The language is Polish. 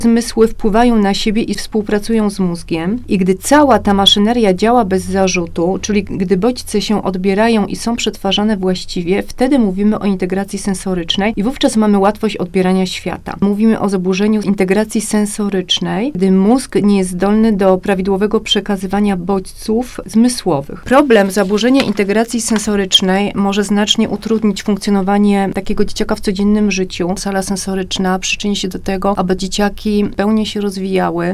Zmysły wpływają na siebie i współpracują z mózgiem i gdy cała ta maszyneria działa bez zarzutu, czyli gdy bodźce się odbierają i są przetwarzane właściwie, wtedy mówimy o integracji sensorycznej i wówczas mamy łatwość odbierania świata. Mówimy o zaburzeniu integracji sensorycznej, gdy mózg nie jest zdolny do prawidłowego przekazywania bodźców zmysłowych. Problem zaburzenia integracji sensorycznej może znacznie utrudnić funkcjonowanie takiego dzieciaka w codziennym życiu. Sala sensoryczna przyczyni się do tego, aby dzieciaki pełnie się rozwijały,